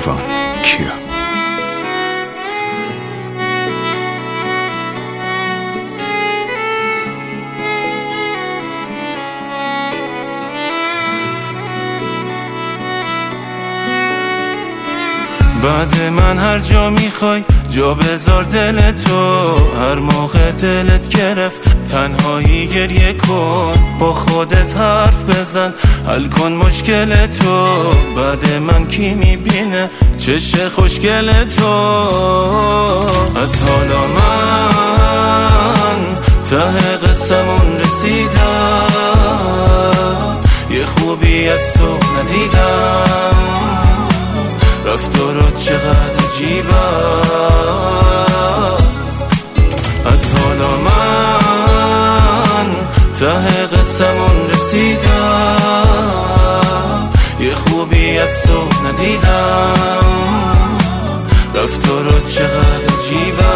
عرفان کیا. بعد من هر جا میخوای جا بذار دل تو، هر موقع دلت گرفت تنهایی گریه کن، با خودت حرف بزن حل کن مشکل تو. بعد من کی میبینه چشم خوشگل تو؟ از حالا من ته قصمون رسیدم، یه خوبی از تو ندیدم، رفتارات چقدر عجیبه. از حالا من ته قصمون رسیدم، یه خوبی از تو ندیدم، رفتارات چقدر عجیبه.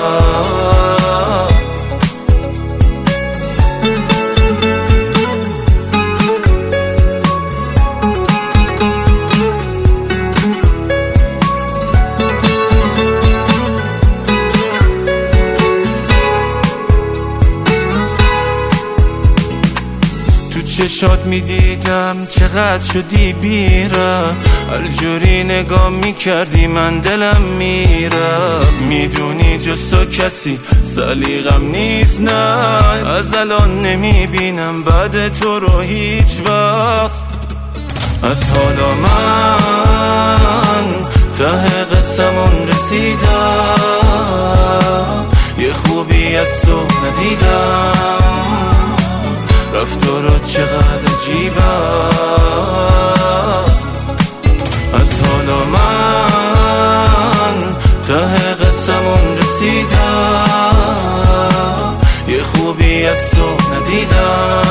چشات میدیدم چقدر شدی بیرم، هر جوری نگاه میکردی من دلم میرم. میدونی جز تو کسی سلیقم نیست، نه از الان نمیبینم بعد تو رو هیچ وقت. از حالا من ته قصمون رسیدم، یه خوبی از تو ندیدم، رفتارات چقدر عجیبه. از حالا من ته قصمون رسیدم، یه خوبی از تو ندیدم،